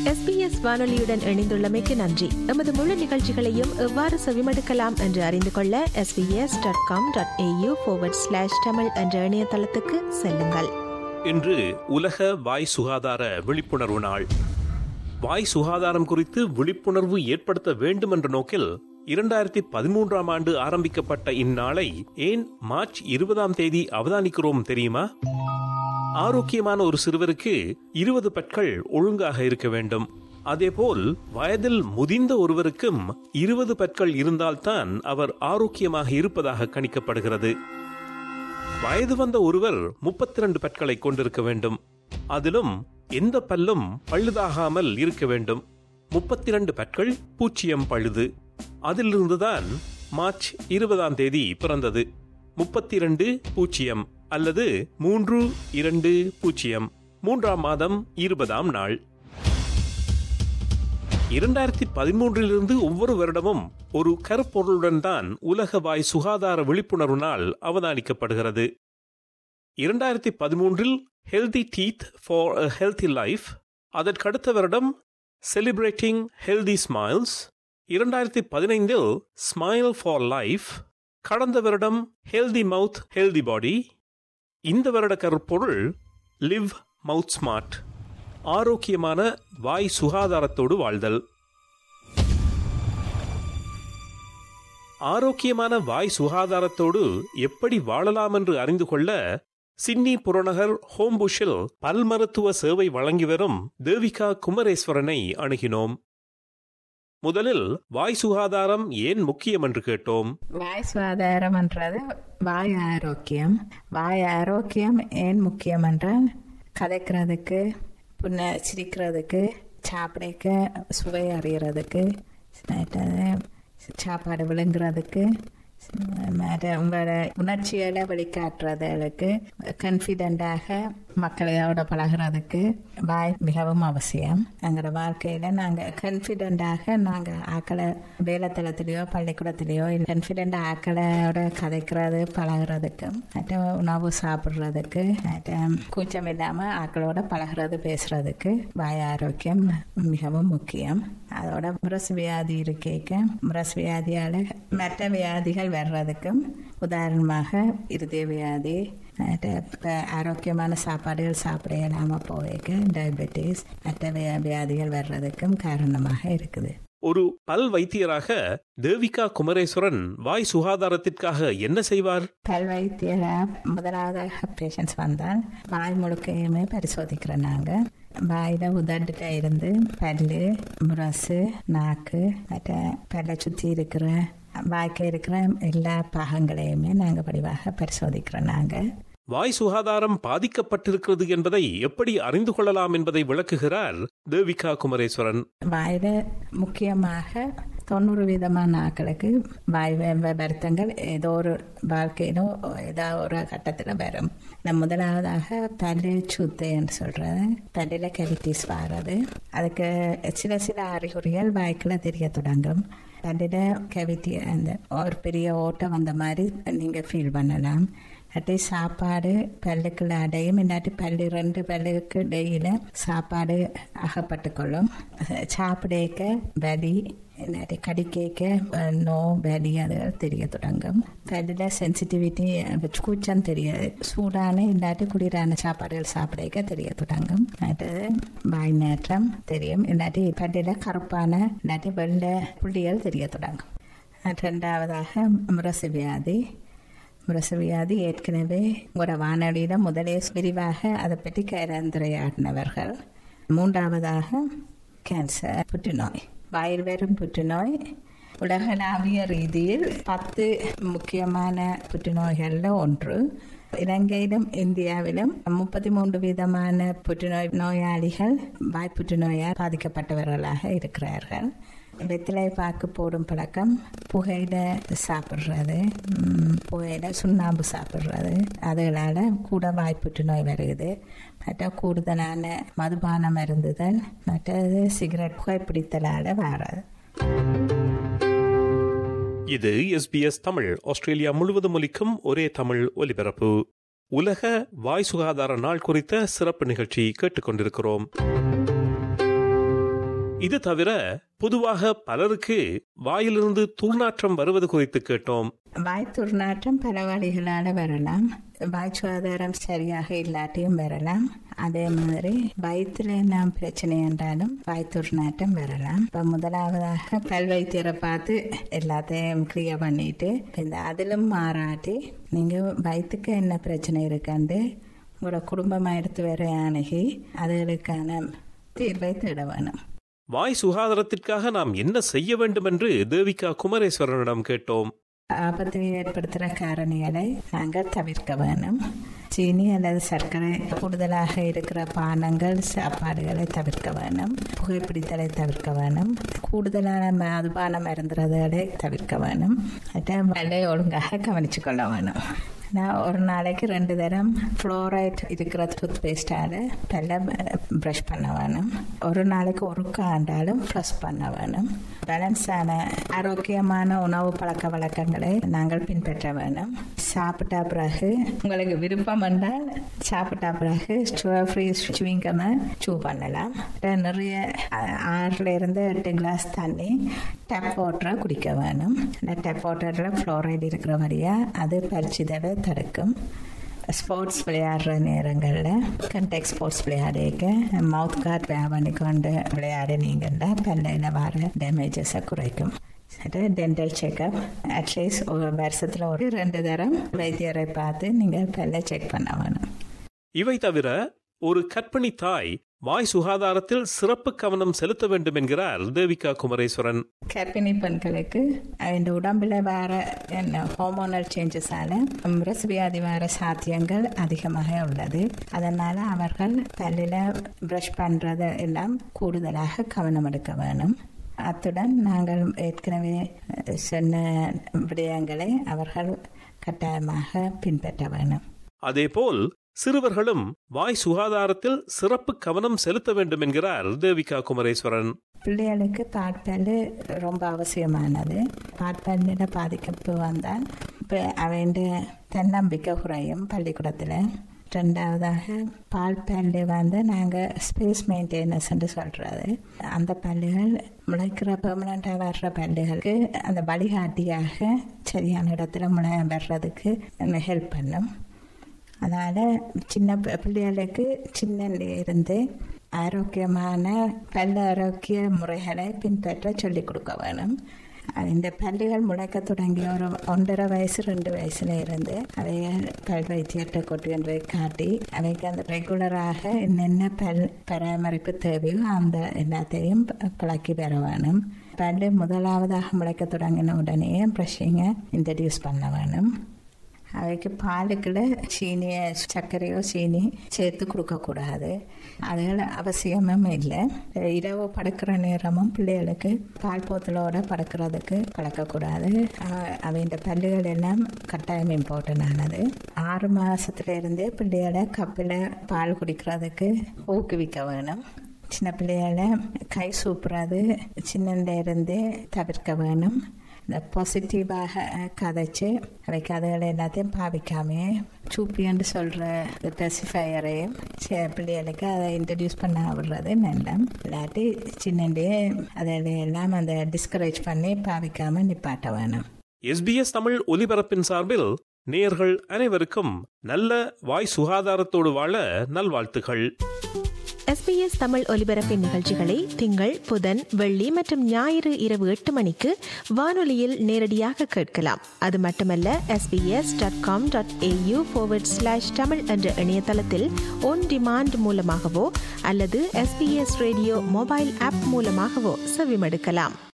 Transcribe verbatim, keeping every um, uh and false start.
S B S வானொலியுடன் இணைந்துள்ளமைக்கு நன்றி. எமது முழு நிகழ்ச்சிகளையும் எவ்வாறு செவிமடுக்கலாம் என்று அறிந்து கொள்ள S B S dot com dot A U forward slash Tamil என்ற இணையதளத்துக்கு செல்லுங்கள். இன்று உலக வாய் சுகாதார விழிப்புணர்வு நாள். வாய் சுகாதாரம் குறித்து விழிப்புணர்வு ஏற்படுத்த வேண்டும் என்ற நோக்கில் இரண்டாயிரத்தி பதிமூன்றாம் ஆண்டு ஆரம்பிக்கப்பட்ட இந்நாளை ஏன் மார்ச் இருபதாம் தேதி அவதானிக்கிறோம் தெரியுமா? ஆரோக்கியமான ஒரு சிறுவருக்கு இருபது பற்கள் ஒழுங்காக இருக்க வேண்டும். அதேபோல் வயதில் முதிர்ந்த ஒருவருக்கும் இருபது பற்கள் இருந்தால்தான் அவர் ஆரோக்கியமாக இருப்பதாக கணிக்கப்படுகிறது. வயது வந்த ஒருவர் முப்பத்தி இரண்டு பற்களை கொண்டிருக்க வேண்டும். அதிலும் எந்த பல்லும் பழுதாகாமல் இருக்க வேண்டும். முப்பத்தி இரண்டு பற்கள் பூஜ்ஜியம் பழுது. அதிலிருந்துதான் மார்ச் இருபதாம் தேதி பிறந்தது. முப்பத்தி இரண்டு பூஜ்ஜியம் அல்லது மூன்று இரண்டு பூஜ்ஜியம், மூன்றாம் மாதம் இருபதாம் நாள். இரண்டாயிரத்தி பதிமூன்றிலிருந்து ஒவ்வொரு வருடமும் ஒரு கருப்பொருளுடன் தான் உலக வாய் சுகாதார விழிப்புணர்வு நாள் அவதானிக்கப்படுகிறது. இரண்டாயிரத்தி பதிமூன்றில் healthy teeth for a healthy life, அதற்கடுத்த வருடம் செலிப்ரேட்டிங் ஹெல்தி ஸ்மைல்ஸ், இரண்டாயிரத்தி பதினைந்தில் ஸ்மைல் ஃபார் லைஃப், கடந்த வருடம் ஹெல்தி மவுத் ஹெல்தி பாடி, இந்த வருட கருப்பொருள் லிவ் மவுத் ஸ்மார்ட், ஆரோக்கியமான வாய் சுகாதாரத்தோடு வாழ்தல். ஆரோக்கியமான வாய் சுகாதாரத்தோடு எப்படி வாழலாம் என்று அறிந்து கொள்ள சிட்னி புறநகர் ஹோம்புஷில் பல் மருத்துவ சேவை வழங்கி வரும் தேவிகா குமரேஸ்வரனை அணுகினோம். முதலில் வாய் சுகாதாரம் ஏன் முக்கியம் என்று கேட்டோம். வாய் சுகாதாரம் என்றது வாய் ஆரோக்கியம். வாய் ஆரோக்கியம் ஏன் முக்கியம் என்றால் கதைக்கிறதுக்கு, புண்ண சிரிக்கிறதுக்கு, சாப்பிடக்க சுவை அறியறதுக்கு, சாப்பாடு விழுங்குறதுக்கு, உங்களோட உணர்ச்சிகளை வெளிக்காட்டுறதுக்கு, கான்ஃபிடென்டாக மக்களோட பழகிறதுக்கு வாய் மிகவும் அவசியம். எங்களோட வாழ்க்கையில நாங்க கான்ஃபிடென்டாக நாங்க ஆக்களை வேலைத்தளத்திலேயோ பள்ளிக்கூடத்திலேயோ கான்ஃபிடென்ட் ஆக்களோட கதைக்கிறது பழகிறதுக்கு, உணவு சாப்பிட்றதுக்கு, கூச்சம் இல்லாம ஆக்களோட பழகிறது பேசுறதுக்கு வாய் ஆரோக்கியம் மிகவும் முக்கியம். அதோட முரசு வியாதி இருக்க முரசு வியாதியால மற்ற வியாதிகள் வர்றதுக்கும், உதாரணமாக இருதய வியாதி, ஆரோக்கியமான சாப்பாடுகள் சாப்பிட இல்லாம போய்க்கு டயபெட்டிஸ், மற்ற வியாதிகள் வர்றதுக்கும் காரணமாக இருக்குது. ஒரு பல் வைத்தியராக தேவிகா குமரேஸ்வரன் வாய் சுகாதாரத்திற்காக என்ன செய்வார்? பல் வைத்தியரா முதலாவதாக பேஷண்ட்ஸ் வந்தால் வாய் முழுக்கையுமே பரிசோதிக்கிறோம். நாங்க வாயில உதட்டுல இருந்து பல்லு, முரசு, நாக்கு, மற்ற பல்லை சுத்தி இருக்கிற வாய்க்க இருக்கிற எல்லா பாகங்களையுமே நாங்க படிவாக பரிசோதிக்கிறோம். நாங்க வாய் சுகாதாரம் பாதிக்கப்பட்டிருக்கிறது என்பதை எப்படி அறிந்து கொள்ளலாம் என்பதை விளக்குகிறார் தேவிகா குமரேஸ்வரன். வாயில முக்கியமாக தொண்ணூறு விதமான ஆக்களுக்கு வாய் வருத்தங்கள் ஏதோ ஒரு வாழ்க்கையிலும் ஏதாவது ஒரு கட்டத்தில் வரும். முதலாவதாக பல்லு சுத்தைன்னு சொல்றது, பல்லில கேவிட்டிஸ் வர்றது, அதுக்கு சில சில அறிகுறிகள் வாய்க்குள்ள தெரிய தொடங்கும். பல்லில கேவிட்டி அந்த ஒரு பெரிய ஓட்டம் வந்த மாதிரி நீங்க ஃபீல் பண்ணலாம். அட்டை சாப்பாடு பல்லுக்குள்ள அடையும், இல்லாட்டி பல்லு ரெண்டு பல்லுக்கு இடையில சாப்பாடு அகப்பட்டு கொள்ளும். சாப்பிடக்க வலி, இல்லாட்டி கடிக்க நோ வலி அது தெரிய தொடங்கும். பல்லுல சென்சிட்டிவிட்டி கூச்சம் தெரிய, சூடான இல்லாட்டி குளிரான சாப்பாடுகள் சாப்பிடக்க தெரிய தொடங்கும். அடுத்தது வாய் நேற்றம் தெரியும், இல்லாட்டி பல்லுல கருப்பான இல்லாட்டி வெள்ளை புள்ளிகள் தெரிய தொடங்கும். ரெண்டாவதாக முரசு வியாதி. முரசு வியாதி ஏற்கனவே ஒரு வானொலியில முதலே விரிவாக அதை பற்றி கலந்துரையாடினவர்கள். மூன்றாவதாக கேன்சர், புற்றுநோய். வாயில் வரும் புற்றுநோய் உலகளாவிய ரீதியில் பத்து முக்கியமான புற்றுநோய்கள்ல ஒன்று. இலங்கையிலும் இந்தியாவிலும் முப்பத்தி மூன்று விதமான புற்றுநோய் நோயாளிகள் வாய் புற்றுநோயால் பாதிக்கப்பட்டவர்களாக இருக்கிறார்கள். வெத்திலை பாக்கு போடும் பழக்கம், புகையில சாப்பிட்றது, புகையில சுண்ணாம்பு சாப்பிட்றது, அதுகளால கூட வாய் புற்றுநோய் வருகிறது. மற்ற கூடுதலான மதுபான மருந்துதல், மற்றது சிகரெட் புகைப்பிடித்தலால வராது. இது S B S Tamil, Australia முழுவதும் ஒலிக்கும் ஒரே தமிழ் ஒலிபரப்பு. உலக வாய் சுகாதார நாள் குறித்த சிறப்பு நிகழ்ச்சி கேட்டுக்கொண்டிருக்கிறோம். இது தவிர பொதுவாக பலருக்கு வாயிலிருந்து துர்நாற்றம் வருவது குறித்து கேட்டோம். வாய் துர்நாற்றம் பல வழிகளால் வரலாம். வாய் சுகாதாரம் சரியாக இல்லாட்டியும் வரலாம். அதே மாதிரி வயிற்றுல நாம் பிரச்சனை என்றாலும் வாய் துர்நாற்றம் வரலாம். இப்போ முதலாவதாக பல் வைத்தியரை பார்த்து எல்லாத்தையும் கிளியர் பண்ணிட்டு இந்த அதிலும் மாறாட்டி நீங்கள் வயிற்றுக்கு என்ன பிரச்சனை இருக்காண்டு உங்களோட குடும்பமாக எடுத்து வர அணுகி அதுகளுக்கான தீர்வை தேட வேணும். வாய் சுகாதாரத்திற்காக நாம் என்ன செய்ய வேண்டும் என்று தேவிகா குமரேஸ்வரனிடம் கேட்டோம். ஆபத்தை ஏற்படுத்துகிற காரணிகளை நாங்கள் தவிர்க்க வேணும். சீனி அல்லது சர்க்கரை கூடுதலாக இருக்கிற பானங்கள் சாப்பாடுகளை தவிர்க்க வேணும். புகைப்பிடித்தலை தவிர்க்க வேணும். கூடுதலான மதுபானம் மருந்துறதை தவிர்க்க வேணும். அதை ஒழுங்காக கவனிச்சு கொள்ள வேணும். நான் ஒரு நாளைக்கு ரெண்டு தரம் ஃப்ளோரைட் இருக்கிற டூத் பேஸ்டால் பல்ல ப்ரஷ் பண்ண வேணும். ஒரு நாளைக்கு ஒரு காண்டாலும் ஃப்ளஷ் பண்ண வேணும். பேலன்ஸான ஆரோக்கியமான உணவு பழக்க வழக்கங்களை நாங்கள் பின்பற்ற வேணும். சாப்பிட்டா பிறகு உங்களுக்கு விருப்பம் என்றால் சாப்பிட்டா பிறகு சுகர் ஃப்ரீ சுவிங்கமை சூ பண்ணலாம். நிறைய ஆறுல இருந்து எட்டு கிளாஸ் தண்ணி டேப் வாட்டரை குடிக்க வேணும். டேப் வாட்டரில் ஃப்ளோரைட் இருக்கிற வழியாக அது பரிச்சிதலை தடுக்கும். ஸ்போர்ட்ஸ் விளையாடுற நேரங்களில் கண்டெக்ட் ஸ்போர்ட்ஸ் விளையாடிக்க மவுத் கார்ட் பண்ணி கொண்டு விளையாடினீங்கன்னா பல்லையில் வர டேமேஜஸை குறைக்கும். டென்டல் செக்அப் அட்லீஸ்ட் ஒரு வருஷத்தில் ஒரு ரெண்டு தரம் வைத்தியரை பார்த்து நீங்கள் பல்லை செக் பண்ண வேணும். இவை தவிர ஒரு கர்ப்பிணி தாய் வாய் சுகாதாரத்தில் சிறப்பு கவனம் செலுத்த வேண்டும் என்கிறார் தேவிகா குமரேஸ்வரன். கர்ப்பிணி பெண்களுக்கு இந்த உடம்புல வர ஹார்மோனல் சேஞ்சஸால வியாதி வர சாத்தியங்கள் அதிகமாக உள்ளது. அதனால அவர்கள் பல்லில் பிரஷ் பண்றது எல்லாம் கூடுதலாக கவனம் எடுக்க வேணும். அத்துடன் நாங்கள் ஏற்கனவே சொன்ன விடயங்களை அவர்கள் கட்டாயமாக பின்பற்ற வேணும். அதேபோல் சிறுவர்களும் வாய் சுகாதாரத்தில் சிறப்பு கவனம் செலுத்த வேண்டும் என்கிறார் தேவிகா குமரேஸ்வரன். பிள்ளைகளுக்கு பாட்பல் ரொம்ப அவசியமானது. பாட்பல்ல பாதிப்பு வந்தால் இப்போ அவன் தன்னம்பிக்கை குறையும் பள்ளிக்கூடத்தில். ரெண்டாவதாக பால் பல்லு வந்து நாங்கள் ஸ்பேஸ் மெயின்டெனன்ஸ் என்று சொல்கிறது. அந்த பல்லுகள் முளைக்கிற பெர்மனண்டாக வர்ற பல்லுகளுக்கு அந்த வழிகாட்டியாக சரியான இடத்துல முளை வர்றதுக்கு ஹெல்ப் பண்ணும். அதனால் சின்ன பிள்ளைகளுக்கு சின்ன இருந்து ஆரோக்கியமான பல் ஆரோக்கிய முறைகளை பின்பற்ற சொல்லிக் கொடுக்க வேணும். இந்த பல்லுகள் முளைக்க தொடங்கிய ஒரு ஒன்றரை வயசு ரெண்டு வயசுல இருந்து அவைகள் பல் வைத்தியத்தை கொண்டு போய் காட்டி அவைக்கு அந்த ரெகுலராக என்னென்ன பல் பராமரிப்பு தேவையோ அந்த எல்லாத்தையும் பழக்கி பெற வேணும். பல் முதலாவதாக முளைக்க தொடங்கின உடனே ப்ரஷிங்கை இன்ட்ரடியூஸ் பண்ண வேணும். அவைக்கு பாலுக்குள்ள சீனியை சர்க்கரையோ சீனி சேர்த்து கொடுக்கக்கூடாது. அதுகள் அவசியமும் இல்லை. இரவு படுக்கிற நேரமும் பிள்ளைகளுக்கு பால் போத்தலோட படுக்கிறதுக்கு பழக்கக்கூடாது. அவங்க பல்லுகள் எல்லாம் கட்டாயம் இம்பார்ட்டன்ட் ஆனது. ஆறு மாசத்துல இருந்தே பிள்ளைகளை கப்பில் பால் குடிக்கிறதுக்கு ஊக்குவிக்க வேணும். சின்ன பிள்ளைகளை கை சூப்புறது சின்னல இருந்தே தவிர்க்க வேணும். இந்த பாசிட்டிவாக கதைச்சு அவை கதைகளை எல்லாத்தையும் பாவிக்காமே சூப்பின்னு சொல்கிற பெசிஃபையரையும் பிள்ளைகளுக்கு அதை இன்ட்ரடியூஸ் பண்ண விடுறது நல்ல. இல்லாட்டி சின்னண்டே அதையெல்லாம் அந்த டிஸ்கரேஜ் பண்ணி பாவிக்காமல் நிப்பாட்ட வேணும். எஸ்பிஎஸ் தமிழ் ஒலிபரப்பின் சார்பில் நேயர்கள் அனைவருக்கும் நல்ல வாய் சுகாதாரத்தோடு வாழ நல்வாழ்த்துகள். எஸ்பிஎஸ் தமிழ் ஒலிபரப்பின் நிகழ்ச்சிகளை திங்கள், புதன், வெள்ளி மற்றும் ஞாயிறு இரவு எட்டு மணிக்கு வானொலியில் நேரடியாக கேட்கலாம். அது மட்டுமல்ல, SBS dot com dot AU forward slash Tamil என்ற இணையதளத்தில் ஒன் டிமாண்ட் மூலமாகவோ அல்லது எஸ்பிஎஸ் ரேடியோ மொபைல் ஆப் மூலமாகவோ செவிமடுக்கலாம்.